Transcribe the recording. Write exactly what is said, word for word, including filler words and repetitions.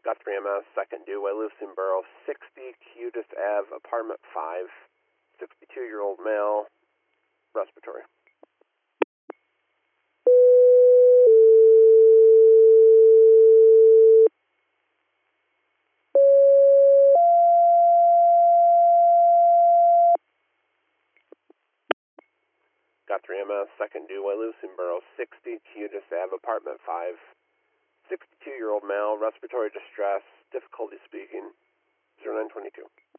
Got three M S, second due, Waylucian Borough, sixty, Cudis Ave, apartment five, sixty-two-year-old male, respiratory. Got three M S, second due, Waylucian Borough, sixty, Cudis Ave, apartment five, sixty-two-year-old male, respiratory distress, difficulty speaking, zero nine twenty-two.